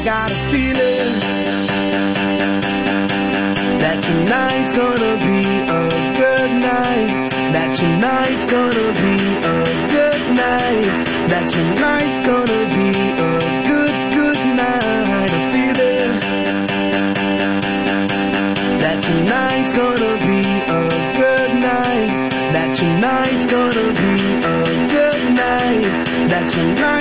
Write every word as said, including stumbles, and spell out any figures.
got a feeling that tonight's gonna be a good night. That tonight's gonna be a good night. That tonight's gonna be a good, good night. I'm feeling that tonight's gonna be a good night. That tonight's gonna be a good night. That tonight